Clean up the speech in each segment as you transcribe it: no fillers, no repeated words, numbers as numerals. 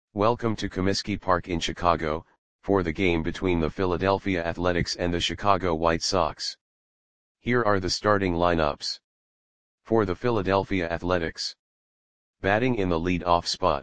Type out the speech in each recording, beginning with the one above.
Welcome to Comiskey Park in Chicago, for the game between the Philadelphia Athletics and the Chicago White Sox. Here are the starting lineups. For the Philadelphia Athletics. Batting in the lead-off spot.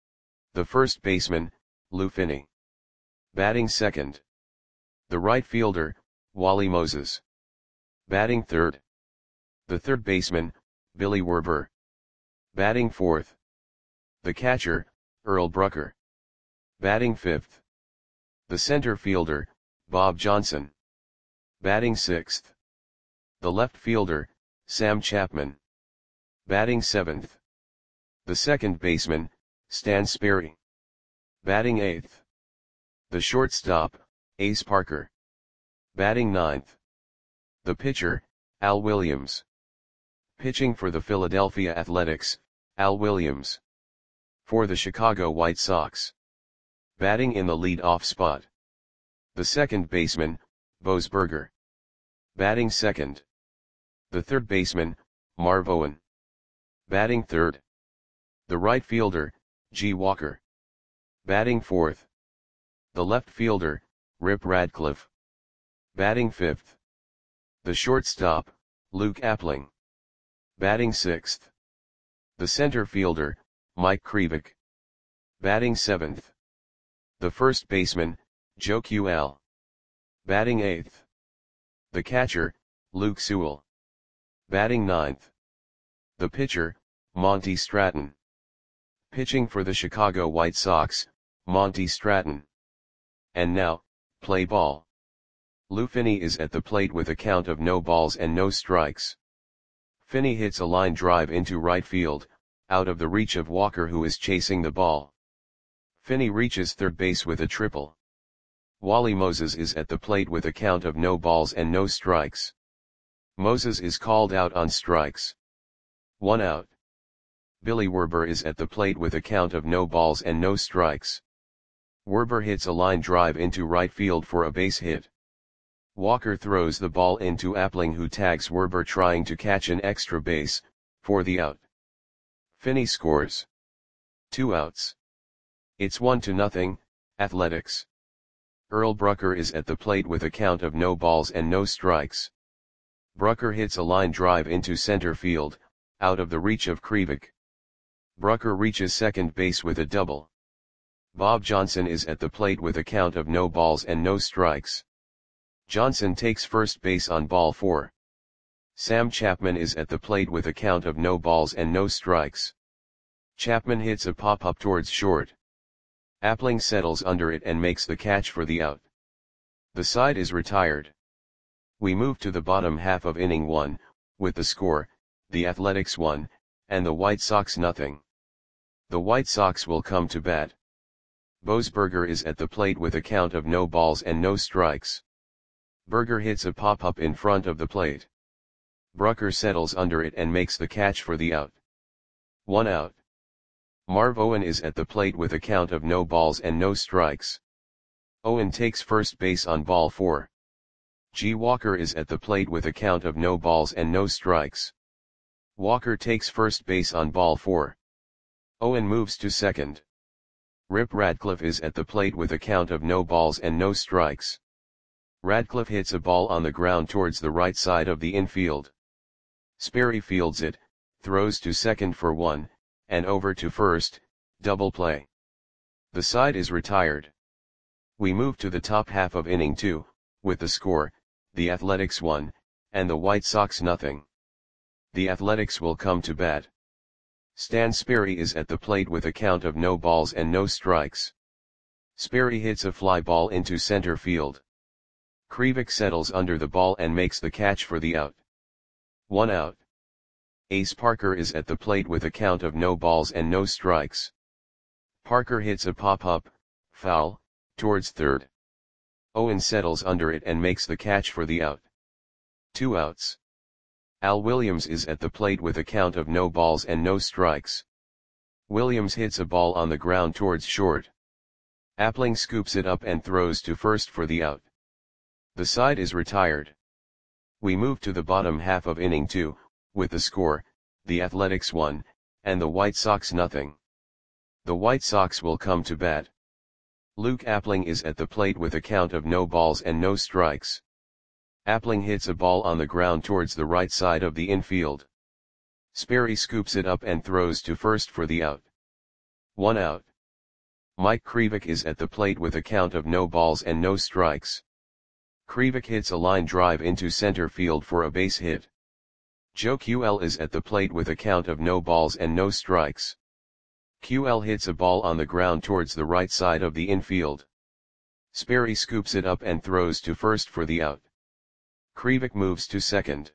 The first baseman, Lou Finney. Batting second. The right fielder, Wally Moses. Batting third. The third baseman, Billy Werber. Batting fourth. The catcher, Earl Brucker. Batting fifth. The center fielder, Bob Johnson. Batting sixth. The left fielder, Sam Chapman. Batting seventh. The second baseman, Stan Sperry. Batting eighth. The shortstop, Ace Parker. Batting ninth. The pitcher, Al Williams. Pitching for the Philadelphia Athletics, Al Williams. For the Chicago White Sox. Batting in the lead-off spot. The second baseman, Bose Berger. Batting second. The third baseman, Marv Owen. Batting third. The right fielder, G. Walker. Batting fourth. The left fielder, Rip Radcliffe. Batting fifth. The shortstop, Luke Appling. Batting sixth. The center fielder, Mike Krivik. Batting seventh. The first baseman, Joe Ql. Batting eighth. The catcher, Luke Sewell. Batting ninth. The pitcher, Monty Stratton. Pitching for the Chicago White Sox, Monty Stratton. And now, play ball. Lou Finney is at the plate with a count of no balls and no strikes. Finney hits a line drive into right field, out of the reach of Walker, who is chasing the ball. Finney reaches third base with a triple. Wally Moses is at the plate with a count of no balls and no strikes. Moses is called out on strikes. 1 out. Billy Werber is at the plate with a count of no balls and no strikes. Werber hits a line drive into right field for a base hit. Walker throws the ball into Appling, who tags Werber trying to catch an extra base, for the out. Finney scores. 2 outs. It's 1-0, Athletics. Earl Brucker is at the plate with a count of no balls and no strikes. Brucker hits a line drive into center field, out of the reach of Krivik. Brucker reaches second base with a double. Bob Johnson is at the plate with a count of no balls and no strikes. Johnson takes first base on ball 4. Sam Chapman is at the plate with a count of no balls and no strikes. Chapman hits a pop-up towards short. Appling settles under it and makes the catch for the out. The side is retired. We move to the bottom half of inning 1, with the score, the Athletics 1, and the White Sox 0. The White Sox will come to bat. Bose Berger is at the plate with a count of no balls and no strikes. Berger hits a pop-up in front of the plate. Brucker settles under it and makes the catch for the out. 1 out. Marv Owen is at the plate with a count of no balls and no strikes. Owen takes first base on ball 4. G. Walker is at the plate with a count of no balls and no strikes. Walker takes first base on ball 4. Owen moves to second. Rip Radcliffe is at the plate with a count of no balls and no strikes. Radcliffe hits a ball on the ground towards the right side of the infield. Sperry fields it, throws to second for 1, and over to first, double play. The side is retired. We move to the top half of inning 2, with the score, the Athletics 1, and the White Sox 0. The Athletics will come to bat. Stan Sperry is at the plate with a count of no balls and no strikes. Sperry hits a fly ball into center field. Krivik settles under the ball and makes the catch for the out. 1 out. Ace Parker is at the plate with a count of no balls and no strikes. Parker hits a pop-up, foul, towards third. Owen settles under it and makes the catch for the out. 2 outs. Al Williams is at the plate with a count of no balls and no strikes. Williams hits a ball on the ground towards short. Appling scoops it up and throws to first for the out. The side is retired. We move to the bottom half of inning 2, with the score, the Athletics 1, and the White Sox 0. The White Sox will come to bat. Luke Appling is at the plate with a count of no balls and no strikes. Appling hits a ball on the ground towards the right side of the infield. Sperry scoops it up and throws to first for the out. 1 out. Mike Krivik is at the plate with a count of no balls and no strikes. Krivik hits a line drive into center field for a base hit. Joe QL is at the plate with a count of no balls and no strikes. QL hits a ball on the ground towards the right side of the infield. Sperry scoops it up and throws to first for the out. Krivik moves to second.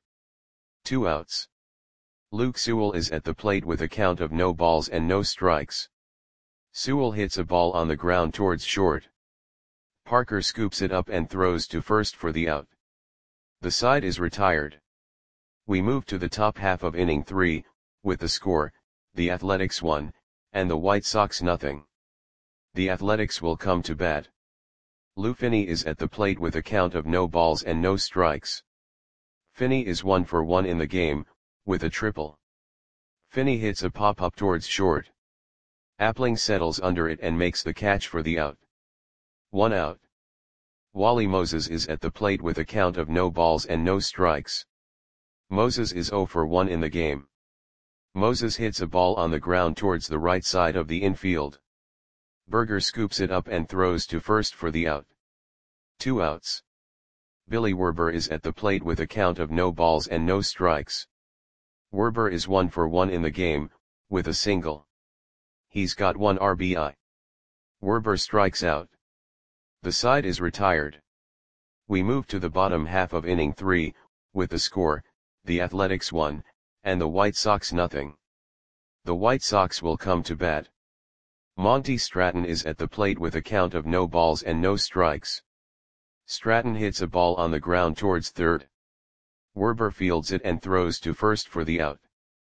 2 outs. Luke Sewell is at the plate with a count of no balls and no strikes. Sewell hits a ball on the ground towards short. Parker scoops it up and throws to first for the out. The side is retired. We move to the top half of inning 3, with the score, the Athletics 1, and the White Sox nothing. The Athletics will come to bat. Lou Finney is at the plate with a count of no balls and no strikes. Finney is 1 for 1 in the game, with a triple. Finney hits a pop-up towards short. Appling settles under it and makes the catch for the out. 1 out. Wally Moses is at the plate with a count of no balls and no strikes. Moses is 0 for 1 in the game. Moses hits a ball on the ground towards the right side of the infield. Berger scoops it up and throws to first for the out. 2 outs. Billy Werber is at the plate with a count of no balls and no strikes. Werber is 1 for 1 in the game, with a single. He's got 1 RBI. Werber strikes out. The side is retired. We move to the bottom half of inning 3, with the score, the Athletics 1, and the White Sox nothing. The White Sox will come to bat. Monty Stratton is at the plate with a count of no balls and no strikes. Stratton hits a ball on the ground towards third. Werber fields it and throws to first for the out.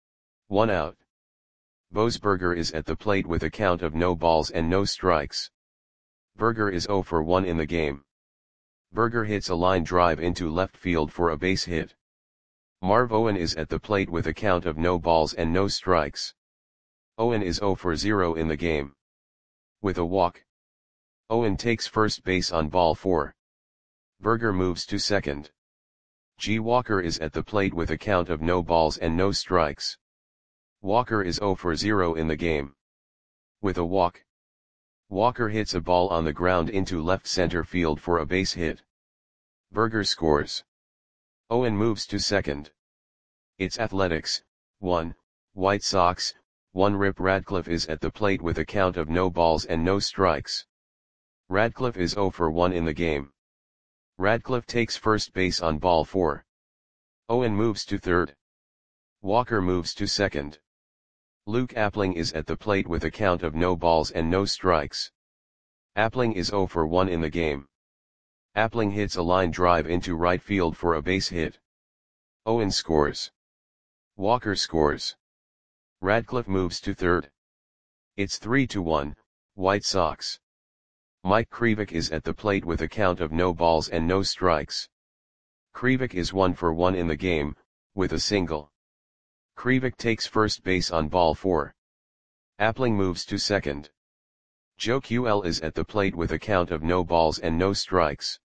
1 out. Boasberger is at the plate with a count of no balls and no strikes. Berger is 0 for 1 in the game. Berger hits a line drive into left field for a base hit. Marv Owen is at the plate with a count of no balls and no strikes. Owen is 0 for 0 in the game. With a walk. Owen takes first base on ball 4. Berger moves to second. G. Walker is at the plate with a count of no balls and no strikes. Walker is 0 for 0 in the game. With a walk. Walker hits a ball on the ground into left center field for a base hit. Berger scores. Owen moves to second. It's Athletics, 1, White Sox, 1. Rip Radcliffe is at the plate with a count of no balls and no strikes. Radcliffe is 0 for 1 in the game. Radcliffe takes first base on ball 4. Owen moves to third. Walker moves to second. Luke Appling is at the plate with a count of no balls and no strikes. Appling is 0 for 1 in the game. Appling hits a line drive into right field for a base hit. Owen scores. Walker scores. Radcliffe moves to third. It's 3-1, White Sox. Mike Krivik is at the plate with a count of no balls and no strikes. Krivik is 1 for 1 in the game, with a single. Krivik takes first base on ball 4. Appling moves to second. Joe QL is at the plate with a count of no balls and no strikes.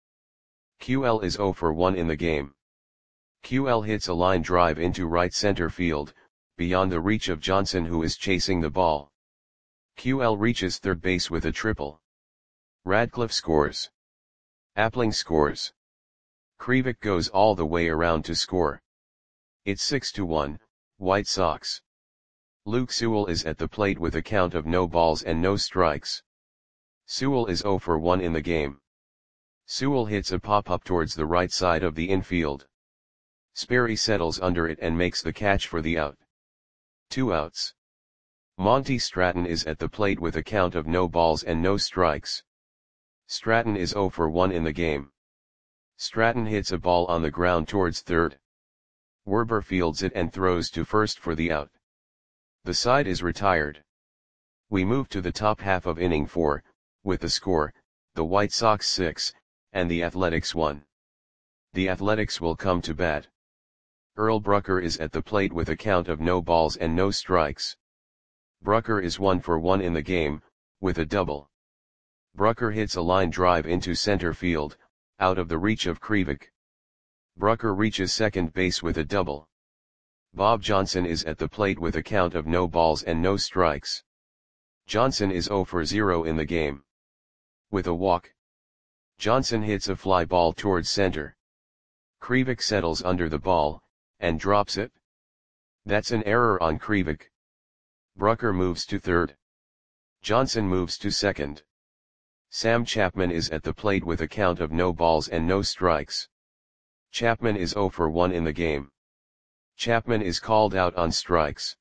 QL is 0 for 1 in the game. QL hits a line drive into right center field, beyond the reach of Johnson who is chasing the ball. QL reaches third base with a triple. Radcliffe scores. Appling scores. Krivik goes all the way around to score. It's 6-1, White Sox. Luke Sewell is at the plate with a count of no balls and no strikes. Sewell is 0 for 1 in the game. Sewell hits a pop-up towards the right side of the infield. Sperry settles under it and makes the catch for the out. 2 outs. Monty Stratton is at the plate with a count of no balls and no strikes. Stratton is 0 for 1 in the game. Stratton hits a ball on the ground towards third. Werber fields it and throws to first for the out. The side is retired. We move to the top half of inning 4, with the score, the White Sox 6, and the Athletics 1. The Athletics will come to bat. Earl Brucker is at the plate with a count of no balls and no strikes. Brucker is 1 for 1 in the game, with a double. Brucker hits a line drive into center field, out of the reach of Krivik. Brucker reaches second base with a double. Bob Johnson is at the plate with a count of no balls and no strikes. Johnson is 0 for 0 in the game. With a walk, Johnson hits a fly ball towards center. Krivik settles under the ball, and drops it. That's an error on Krivik. Brucker moves to third. Johnson moves to second. Sam Chapman is at the plate with a count of no balls and no strikes. Chapman is 0 for 1 in the game. Chapman is called out on strikes.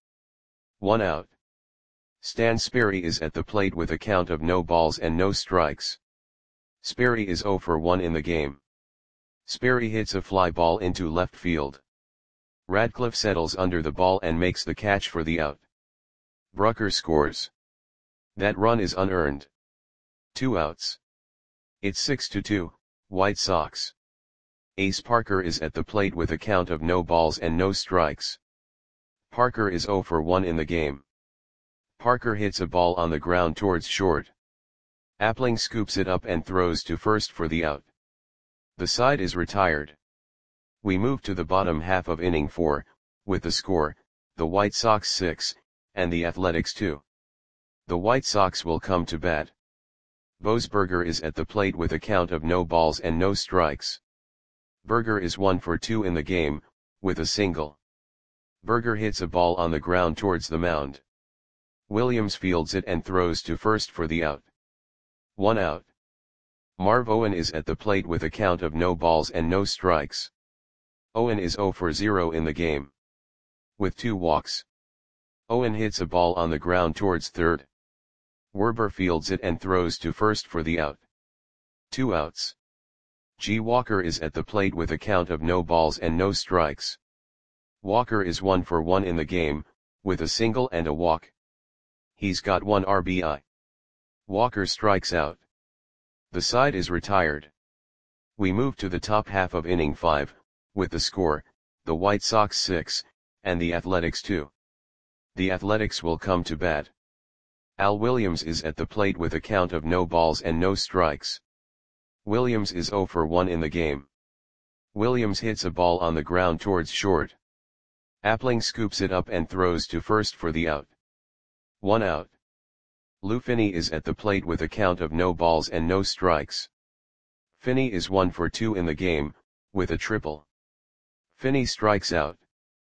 1 out. Stan Sperry is at the plate with a count of no balls and no strikes. Sperry is 0 for 1 in the game. Sperry hits a fly ball into left field. Radcliffe settles under the ball and makes the catch for the out. Brucker scores. That run is unearned. 2 outs. It's 6-2, White Sox. Ace Parker is at the plate with a count of no balls and no strikes. Parker is 0 for 1 in the game. Parker hits a ball on the ground towards short. Appling scoops it up and throws to first for the out. The side is retired. We move to the bottom half of inning 4, with the score, the White Sox 6, and the Athletics 2. The White Sox will come to bat. Boesberger is at the plate with a count of no balls and no strikes. Berger is 1 for 2 in the game, with a single. Berger hits a ball on the ground towards the mound. Williams fields it and throws to first for the out. 1 out. Marv Owen is at the plate with a count of no balls and no strikes. Owen is 0 for 0 in the game. With 2 walks. Owen hits a ball on the ground towards third. Werber fields it and throws to first for the out. 2 outs. G. Walker is at the plate with a count of no balls and no strikes. Walker is 1 for 1 in the game, with a single and a walk. He's got 1 RBI. Walker strikes out. The side is retired. We move to the top half of inning 5, with the score, the White Sox 6, and the Athletics 2. The Athletics will come to bat. Al Williams is at the plate with a count of no balls and no strikes. Williams is 0 for 1 in the game. Williams hits a ball on the ground towards short. Appling scoops it up and throws to first for the out. 1 out. Lou Finney is at the plate with a count of no balls and no strikes. Finney is 1 for 2 in the game, with a triple. Finney strikes out.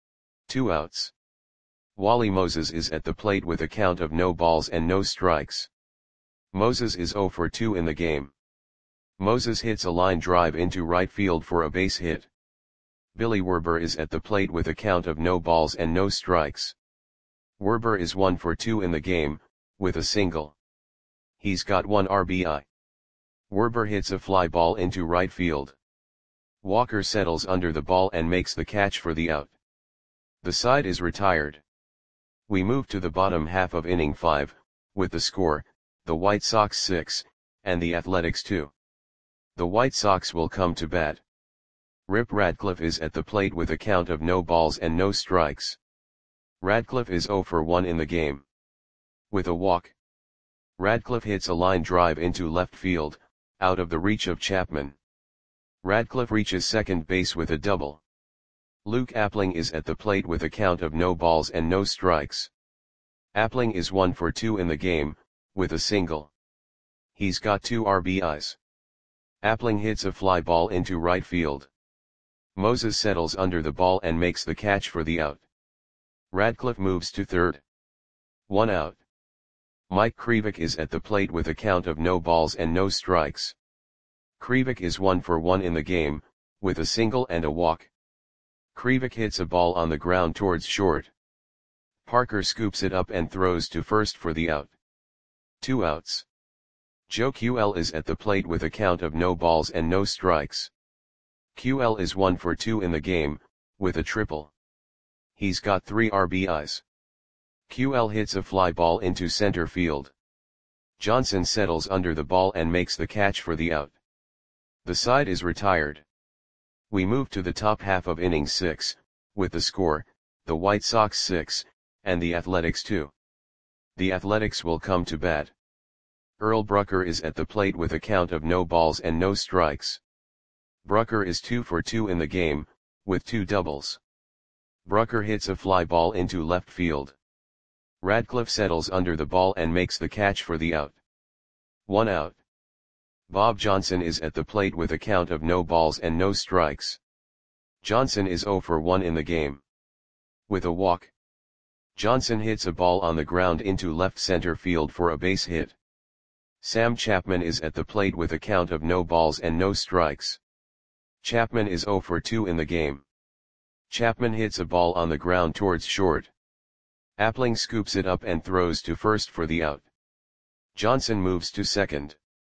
2 outs. Wally Moses is at the plate with a count of no balls and no strikes. Moses is 0 for 2 in the game. Moses hits a line drive into right field for a base hit. Billy Werber is at the plate with a count of no balls and no strikes. Werber is 1 for 2 in the game, with a single. He's got 1 RBI. Werber hits a fly ball into right field. Walker settles under the ball and makes the catch for the out. The side is retired. We move to the bottom half of inning 5, with the score, the White Sox 6, and the Athletics 2. The White Sox will come to bat. Rip Radcliffe is at the plate with a count of no balls and no strikes. Radcliffe is 0 for 1 in the game. With a walk, Radcliffe hits a line drive into left field, out of the reach of Chapman. Radcliffe reaches second base with a double. Luke Appling is at the plate with a count of no balls and no strikes. Appling is 1 for 2 in the game, with a single. He's got 2 RBIs. Appling hits a fly ball into right field. Moses settles under the ball and makes the catch for the out. Radcliffe moves to third. 1 out. Mike Krivik is at the plate with a count of no balls and no strikes. Krivik is 1 for 1 in the game, with a single and a walk. Krivik hits a ball on the ground towards short. Parker scoops it up and throws to first for the out. 2 outs. Joe QL is at the plate with a count of no balls and no strikes. QL is 1 for 2 in the game, with a triple. He's got 3 RBIs. QL hits a fly ball into center field. Johnson settles under the ball and makes the catch for the out. The side is retired. We move to the top half of inning 6, with the score, the White Sox 6, and the Athletics 2. The Athletics will come to bat. Earl Brucker is at the plate with a count of no balls and no strikes. Brucker is 2 for 2 in the game, with 2 doubles. Brucker hits a fly ball into left field. Radcliffe settles under the ball and makes the catch for the out. 1 out. Bob Johnson is at the plate with a count of no balls and no strikes. Johnson is 0 for 1 in the game. With a walk, Johnson hits a ball on the ground into left center field for a base hit. Sam Chapman is at the plate with a count of no balls and no strikes. Chapman is 0 for 2 in the game. Chapman hits a ball on the ground towards short. Appling scoops it up and throws to first for the out. Johnson moves to second.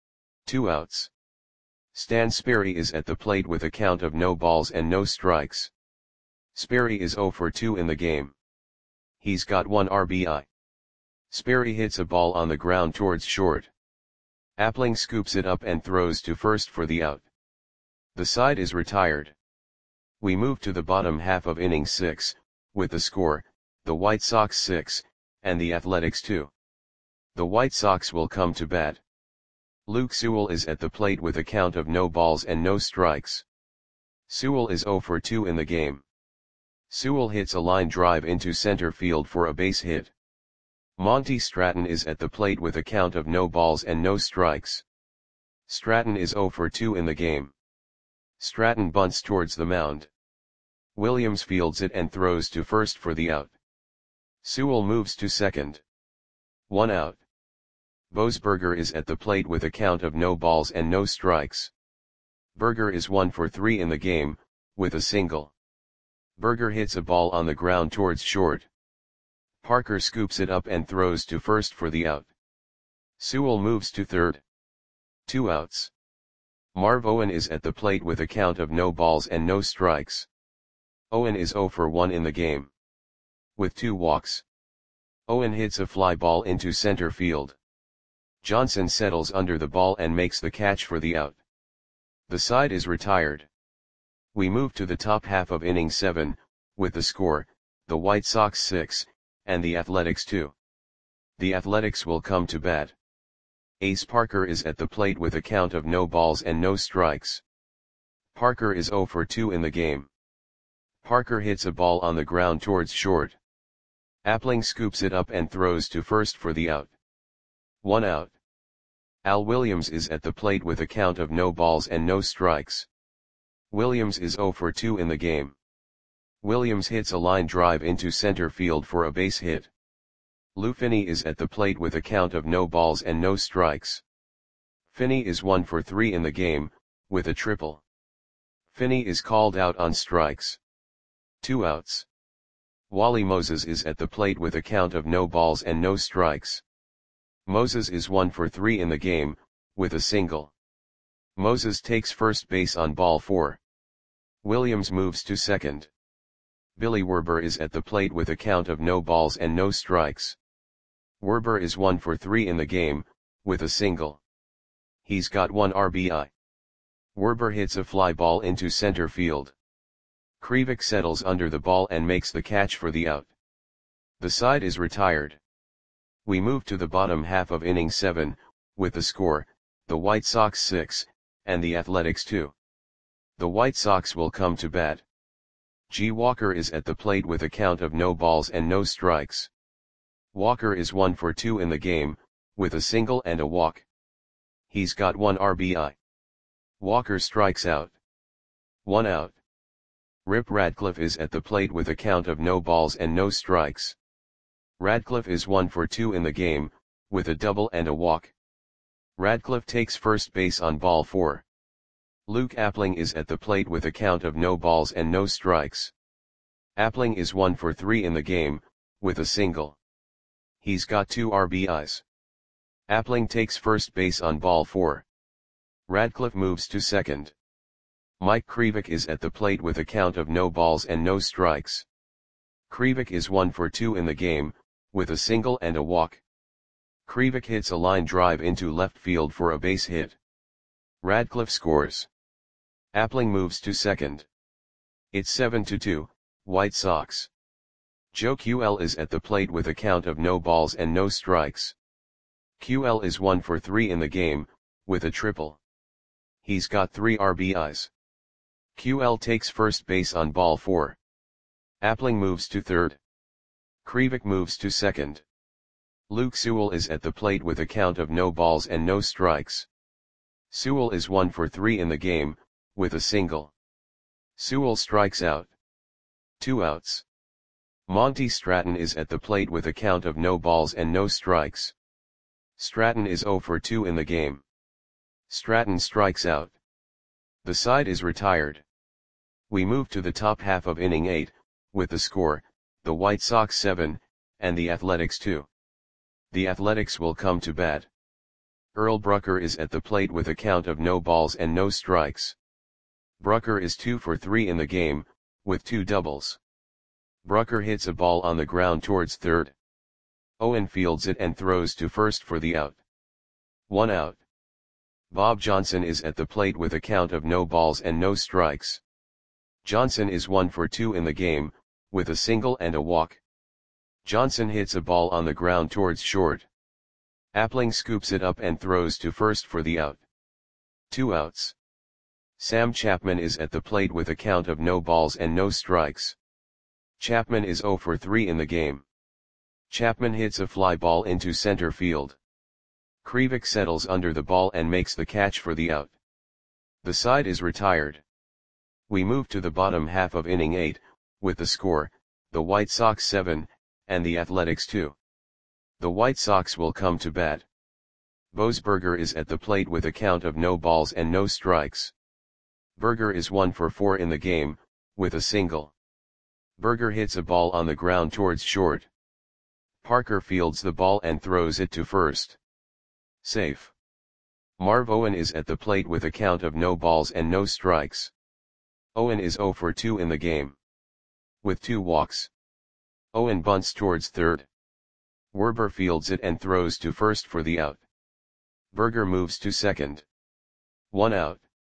2 outs. Stan Sperry is at the plate with a count of no balls and no strikes. Sperry is 0 for 2 in the game. He's got 1 RBI. Sperry hits a ball on the ground towards short. Appling scoops it up and throws to first for the out. The side is retired. We move to the bottom half of inning 6, with the score, the White Sox 6, and the Athletics 2. The White Sox will come to bat. Luke Sewell is at the plate with a count of no balls and no strikes. Sewell is 0 for 2 in the game. Sewell hits a line drive into center field for a base hit. Monty Stratton is at the plate with a count of no balls and no strikes. Stratton is 0 for 2 in the game. Stratton bunts towards the mound. Williams fields it and throws to first for the out. Sewell moves to second. 1 out. Boasberger is at the plate with a count of no balls and no strikes. Berger is 1 for 3 in the game, with a single. Berger hits a ball on the ground towards short. Parker scoops it up and throws to first for the out. Sewell moves to third. 2 outs. Marv Owen is at the plate with a count of no balls and no strikes. Owen is 0 for 1 in the game. With 2 walks. Owen hits a fly ball into center field. Johnson settles under the ball and makes the catch for the out. The side is retired. We move to the top half of inning 7, with the score, the White Sox 6, and the Athletics 2. The Athletics will come to bat. Ace Parker is at the plate with a count of no balls and no strikes. Parker is 0 for 2 in the game. Parker hits a ball on the ground towards short. Appling scoops it up and throws to first for the out. 1 out. Al Williams is at the plate with a count of no balls and no strikes. Williams is 0 for 2 in the game. Williams hits a line drive into center field for a base hit. Lou Finney is at the plate with a count of no balls and no strikes. Finney is 1 for 3 in the game, with a triple. Finney is called out on strikes. 2 outs. Wally Moses is at the plate with a count of no balls and no strikes. Moses is 1 for 3 in the game, with a single. Moses takes first base on ball 4. Williams moves to second. Billy Werber is at the plate with a count of no balls and no strikes. Werber is 1 for 3 in the game, with a single. He's got 1 RBI. Werber hits a fly ball into center field. Krivik settles under the ball and makes the catch for the out. The side is retired. We move to the bottom half of inning 7, with the score, the White Sox 6, and the Athletics 2. The White Sox will come to bat. G. Walker is at the plate with a count of no balls and no strikes. Walker is 1 for 2 in the game, with a single and a walk. He's got 1 RBI. Walker strikes out. 1 out. Rip Radcliffe is at the plate with a count of no balls and no strikes. Radcliffe is 1 for 2 in the game, with a double and a walk. Radcliffe takes first base on ball 4. Luke Appling is at the plate with a count of no balls and no strikes. Appling is 1 for 3 in the game, with a single. He's got 2 RBIs. Appling takes first base on ball 4. Radcliffe moves to second. Mike Krivik is at the plate with a count of no balls and no strikes. Krivik is 1 for 2 in the game, with a single and a walk. Krivik hits a line drive into left field for a base hit. Radcliffe scores. Appling moves to second. It's 7-2, White Sox. Joe QL is at the plate with a count of no balls and no strikes. QL is 1 for 3 in the game, with a triple. He's got 3 RBIs. QL takes first base on ball 4. Appling moves to third. Krivik moves to second. Luke Sewell is at the plate with a count of no balls and no strikes. Sewell is 1 for 3 in the game, with a single. Sewell strikes out. 2 outs. Monty Stratton is at the plate with a count of no balls and no strikes. Stratton is 0 for 2 in the game. Stratton strikes out. The side is retired. We move to the top half of inning 8, with the score, the White Sox 7, and the Athletics 2. The Athletics will come to bat. Earl Brucker is at the plate with a count of no balls and no strikes. Brucker is 2 for 3 in the game, with 2 doubles. Brucker hits a ball on the ground towards third. Owen fields it and throws to first for the out. 1 out. Bob Johnson is at the plate with a count of no balls and no strikes. Johnson is 1 for 2 in the game, with a single and a walk. Johnson hits a ball on the ground towards short. Appling scoops it up and throws to first for the out. 2 outs. Sam Chapman is at the plate with a count of no balls and no strikes. Chapman is 0 for 3 in the game. Chapman hits a fly ball into center field. Krivik settles under the ball and makes the catch for the out. The side is retired. We move to the bottom half of inning 8, with the score, the White Sox 7, and the Athletics 2. The White Sox will come to bat. Boesberger is at the plate with a count of no balls and no strikes. Berger is 1 for 4 in the game, with a single. Berger hits a ball on the ground towards short. Parker fields the ball and throws it to first. Safe. Marv Owen is at the plate with a count of no balls and no strikes. Owen is 0 for 2 in the game. With 2 walks. Owen bunts towards third. Werber fields it and throws to first for the out. Berger moves to second. 1 out.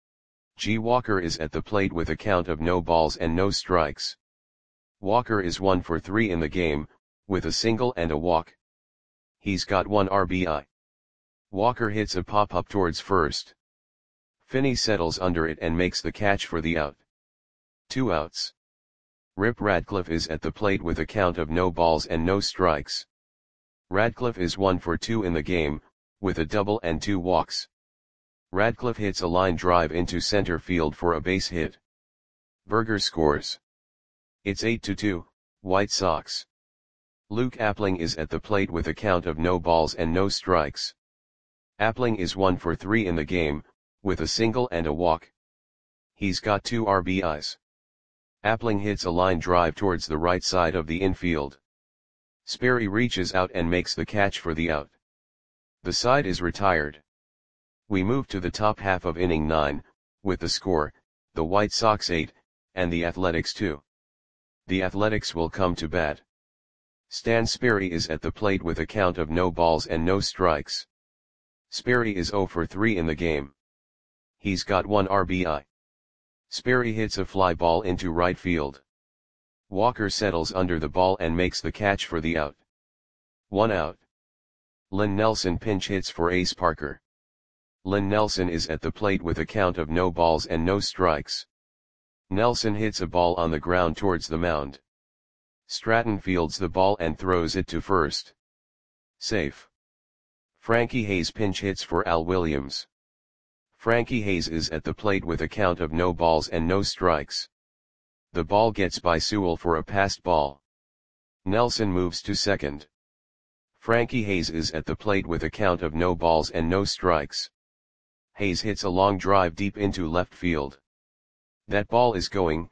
G. Walker is at the plate with a count of no balls and no strikes. Walker is 1 for 3 in the game, with a single and a walk. He's got 1 RBI. Walker hits a pop-up towards first. Finney settles under it and makes the catch for the out. 2 outs. Rip Radcliffe is at the plate with a count of no balls and no strikes. Radcliffe is 1 for 2 in the game, with a double and 2 walks. Radcliffe hits a line drive into center field for a base hit. Berger scores. It's 8-2, White Sox. Luke Appling is at the plate with a count of no balls and no strikes. Appling is 1 for 3 in the game, with a single and a walk. He's got 2 RBIs. Appling hits a line drive towards the right side of the infield. Sperry reaches out and makes the catch for the out. The side is retired. We move to the top half of inning 9, with the score, the White Sox 8, and the Athletics 2. The Athletics will come to bat. Stan Sperry is at the plate with a count of no balls and no strikes. Sperry is 0 for 3 in the game. He's got 1 RBI. Sperry hits a fly ball into right field. Walker settles under the ball and makes the catch for the out. 1 out. Lynn Nelson pinch hits for Ace Parker. Lynn Nelson is at the plate with a count of no balls and no strikes. Nelson hits a ball on the ground towards the mound. Stratton fields the ball and throws it to first. Safe. Frankie Hayes pinch hits for Al Williams. Frankie Hayes is at the plate with a count of no balls and no strikes. The ball gets by Sewell for a passed ball. Nelson moves to second. Frankie Hayes is at the plate with a count of no balls and no strikes. Hayes hits a long drive deep into left field. That ball is gone.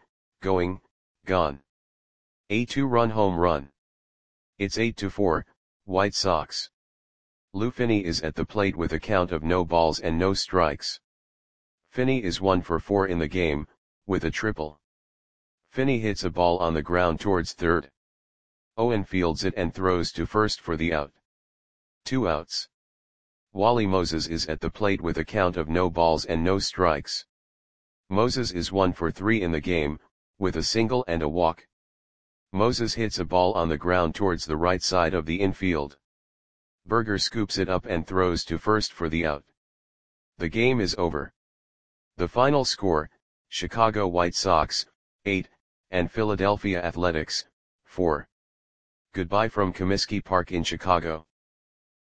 A 2-run home run. It's 8-4, White Sox. Lou Finney is at the plate with a count of no balls and no strikes. Finney is 1 for 4 in the game, with a triple. Finney hits a ball on the ground towards third. Owen fields it and throws to first for the out. 2 outs. Wally Moses is at the plate with a count of no balls and no strikes. Moses is 1 for 3 in the game, with a single and a walk. Moses hits a ball on the ground towards the right side of the infield. Berger scoops it up and throws to first for the out. The game is over. The final score, Chicago White Sox, 8, and Philadelphia Athletics, 4. Goodbye from Comiskey Park in Chicago.